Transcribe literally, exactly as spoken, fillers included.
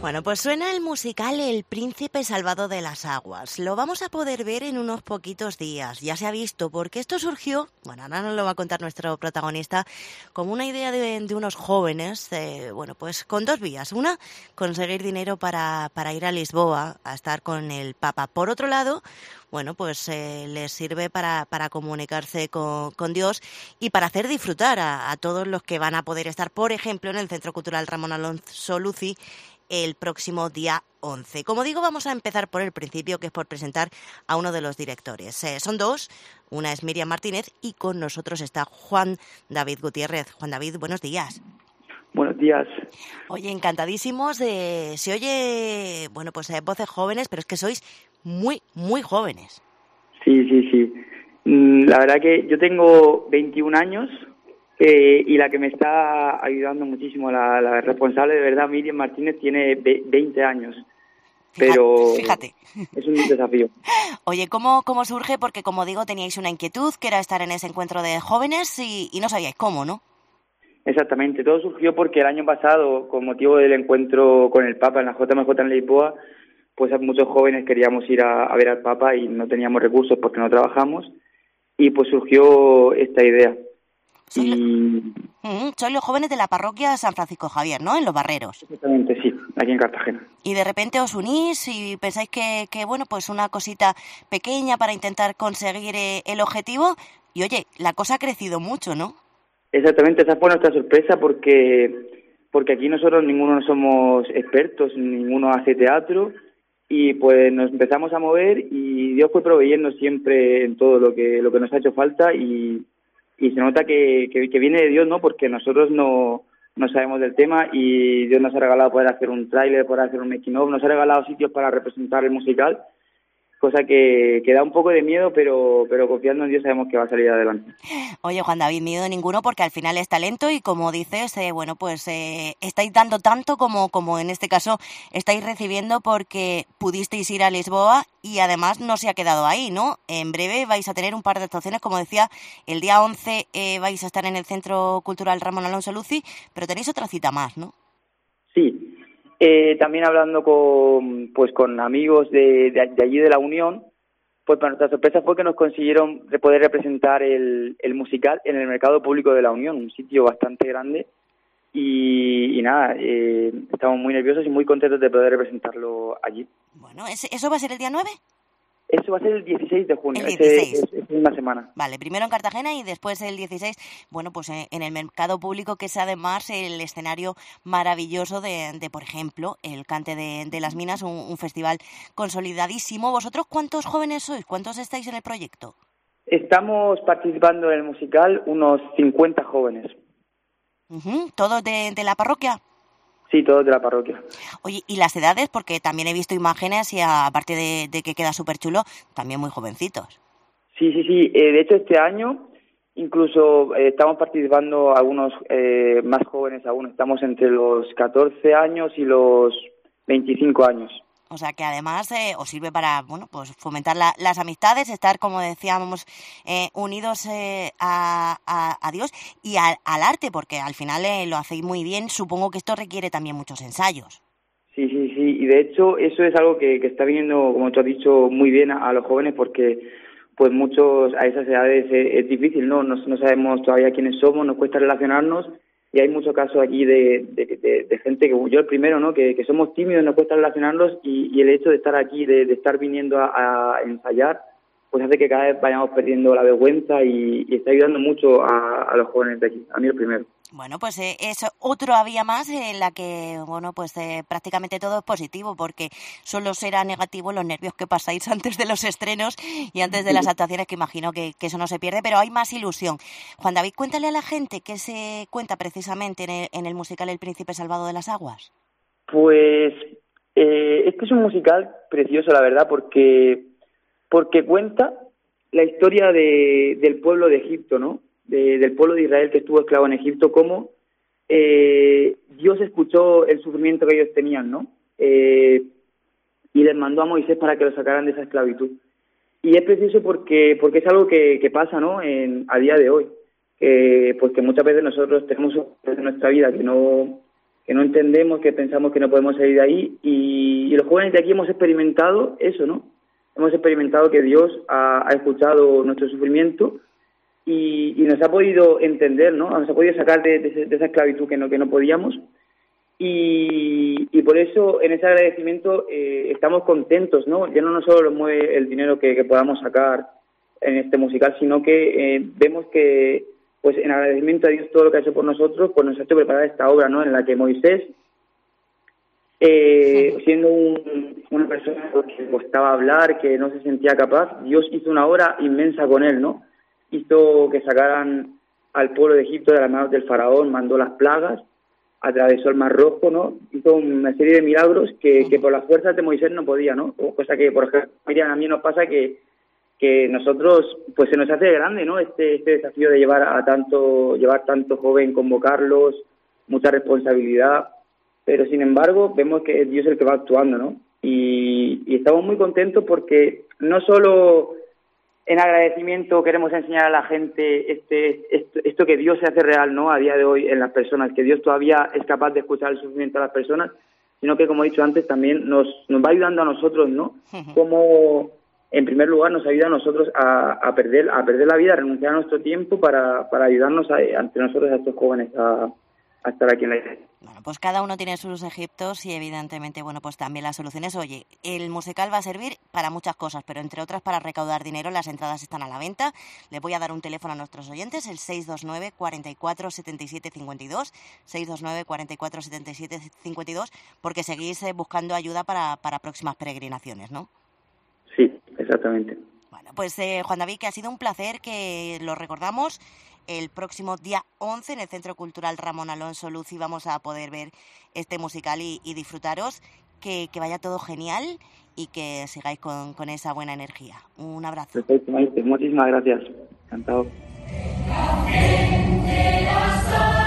Bueno, pues suena el musical El Príncipe Salvado de las Aguas. Lo vamos a poder ver en unos poquitos días. Ya se ha visto, porque esto surgió, bueno, ahora nos lo va a contar nuestro protagonista, como una idea de, de unos jóvenes, eh, bueno, pues con dos vías. Una, conseguir dinero para, para ir a Lisboa a estar con el Papa. Por otro lado, bueno, pues eh, les sirve para, para comunicarse con, con Dios y para hacer disfrutar a, a todos los que van a poder estar, por ejemplo, en el Centro Cultural Ramón Alonso Luzi el próximo día once. Como digo, vamos a empezar por el principio, que es por presentar a uno de los directores. Eh, son dos, una es Miriam Martínez y con nosotros está Juan David Gutiérrez. Juan David, buenos días. Buenos días. Oye, encantadísimos de... Se oye, bueno, pues eh, voces jóvenes, pero es que sois muy, muy jóvenes. Sí, sí, sí. La verdad que yo tengo veintiún años eh, y la que me está ayudando muchísimo, la, la responsable de verdad, Miriam Martínez, tiene veinte años. Fíjate, pero fíjate. Es un desafío. Oye, ¿cómo, ¿cómo surge? Porque, como digo, teníais una inquietud, que era estar en ese encuentro de jóvenes y, y no sabíais cómo, ¿no? Exactamente, todo surgió porque el año pasado, con motivo del encuentro con el Papa en la J M J en Lisboa, pues muchos jóvenes queríamos ir a, a ver al Papa y no teníamos recursos porque no trabajamos, y pues surgió esta idea. Soy, y... lo... mm, soy los jóvenes de la parroquia San Francisco Javier, ¿no? En Los Barreros. Exactamente, sí, aquí en Cartagena. Y de repente os unís y pensáis que, que bueno, pues una cosita pequeña para intentar conseguir eh, el objetivo, y oye, la cosa ha crecido mucho, ¿no? Exactamente, esa fue nuestra sorpresa porque porque aquí nosotros ninguno no somos expertos, ninguno hace teatro, y pues nos empezamos a mover y Dios fue proveyendo siempre en todo lo que lo que nos ha hecho falta, y, y se nota que, que, que viene de Dios, ¿no? Porque nosotros no, no sabemos del tema y Dios nos ha regalado poder hacer un tráiler, poder hacer un making of, nos ha regalado sitios para representar el musical, cosa que, que da un poco de miedo, pero pero confiando en Dios sabemos que va a salir adelante. Oye, Juan David, miedo ninguno, porque al final es talento y, como dices, eh, bueno, pues eh, estáis dando tanto como, como en este caso estáis recibiendo, porque pudisteis ir a Lisboa y además no se ha quedado ahí, ¿no? En breve vais a tener un par de actuaciones, como decía, el día once eh, vais a estar en el Centro Cultural Ramón Alonso Luzi, pero tenéis otra cita más, ¿no? Sí. Eh, también hablando con pues con amigos de, de, de allí de la Unión, pues para nuestra sorpresa fue que nos consiguieron poder representar el, el musical en el Mercado Público de la Unión, un sitio bastante grande, y, y nada, eh, estamos muy nerviosos y muy contentos de poder representarlo allí. Bueno, ¿eso va a ser el día nueve? Eso va a ser el dieciséis de junio, el dieciséis. Ese, es, es una semana. Vale, primero en Cartagena y después el dieciséis, bueno, pues en el Mercado Público, que es además el escenario maravilloso de, de por ejemplo, el Cante de, de las Minas, un, un festival consolidadísimo. ¿Vosotros cuántos jóvenes sois? ¿Cuántos estáis en el proyecto? Estamos participando en el musical unos cincuenta jóvenes. Uh-huh. ¿Todos de, de la parroquia? Sí, todos de la parroquia. Oye, ¿y las edades? Porque también he visto imágenes y, aparte de, de que queda súper chulo, también muy jovencitos. Sí, sí, sí. Eh, de hecho, este año incluso eh, estamos participando algunos eh, más jóvenes aún. Estamos entre los catorce años y los veinticinco años. O sea que además eh, os sirve para, bueno, pues fomentar la, las amistades, estar, como decíamos, eh, unidos eh, a, a, a Dios y al, al arte, porque al final eh, lo hacéis muy bien. Supongo que esto requiere también muchos ensayos. Sí, sí, sí. Y de hecho eso es algo que, que está viniendo, como tú has dicho, muy bien a, a los jóvenes, porque pues muchos a esas edades es, es difícil, ¿no? ¿no? No sabemos todavía quiénes somos, nos cuesta relacionarnos. Y hay muchos casos aquí de, de, de, de gente, que yo el primero, ¿no? Que, que somos tímidos, nos cuesta relacionarnos, y, y el hecho de estar aquí, de, de estar viniendo a, a ensayar, pues hace que cada vez vayamos perdiendo la vergüenza, y, y está ayudando mucho a, a los jóvenes de aquí, a mí el primero. Bueno, pues eh, es otra vía más en la que, bueno, pues eh, prácticamente todo es positivo, porque solo será negativo los nervios que pasáis antes de los estrenos y antes de las actuaciones, que imagino que, que eso no se pierde, pero hay más ilusión. Juan David, cuéntale a la gente qué se cuenta precisamente en el, en el musical El Príncipe Salvado de las Aguas. Pues eh, este es un musical precioso, la verdad, porque, porque cuenta la historia de, del pueblo de Egipto, ¿no? De, del pueblo de Israel que estuvo esclavo en Egipto, cómo eh, Dios escuchó el sufrimiento que ellos tenían, ¿no? Eh, y les mandó a Moisés para que los sacaran de esa esclavitud. Y es precioso porque porque es algo que, que pasa, ¿no? En, a día de hoy, que pues que muchas veces nosotros tenemos en nuestra vida que no que no entendemos, que pensamos que no podemos salir de ahí, y, y los jóvenes de aquí hemos experimentado eso, ¿no? Hemos experimentado que Dios ha, ha escuchado nuestro sufrimiento y, y nos ha podido entender, ¿no? Nos ha podido sacar de, de, de esa esclavitud que no, que no podíamos, y, y por eso en ese agradecimiento eh, estamos contentos, ¿no? Ya no nos solo nos mueve el dinero que, que podamos sacar en este musical, sino que eh, vemos que, pues en agradecimiento a Dios todo lo que ha hecho por nosotros, pues nos ha hecho preparar esta obra, ¿no? En la que Moisés, eh, siendo un, una persona que le costaba hablar, que no se sentía capaz, Dios hizo una obra inmensa con él, ¿no? Hizo que sacaran al pueblo de Egipto de las manos del faraón, mandó las plagas, atravesó el Mar Rojo, ¿no? Hizo una serie de milagros que, que por las fuerzas de Moisés no podía, ¿no? Cosa que, por ejemplo, Miriam, a mí nos pasa que que nosotros, pues se nos hace grande, ¿no? Este, este desafío de llevar a tanto, llevar tanto joven, convocarlos, mucha responsabilidad, pero sin embargo vemos que es Dios el que va actuando, ¿no? Y, y estamos muy contentos porque no solo en agradecimiento queremos enseñar a la gente este, esto, esto que Dios se hace real, ¿no? A día de hoy en las personas, que Dios todavía es capaz de escuchar el sufrimiento de las personas, sino que, como he dicho antes, también nos, nos va ayudando a nosotros, ¿no? Como en primer lugar nos ayuda a nosotros a, a perder a perder la vida, a renunciar a nuestro tiempo para, para ayudarnos a, ante nosotros, a estos jóvenes, a, a estar aquí en la iglesia. Bueno, pues cada uno tiene sus egiptos y evidentemente, bueno, pues también las soluciones. Oye, el musical va a servir para muchas cosas, pero entre otras para recaudar dinero. Las entradas están a la venta. Les voy a dar un teléfono a nuestros oyentes, el seis dos nueve, cuatro cuatro, siete siete cinco dos, seis dos nueve, cuatro cuatro, siete siete cinco dos, porque seguís buscando ayuda para, para próximas peregrinaciones, ¿no? Sí, exactamente. Bueno, pues eh, Juan David, que ha sido un placer, que lo recordamos el próximo día once en el Centro Cultural Ramón Alonso Luci vamos a poder ver este musical y, y disfrutaros, que, que vaya todo genial y que sigáis con, con esa buena energía. Un abrazo. Perfecto, Maite. Muchísimas gracias. Encantado.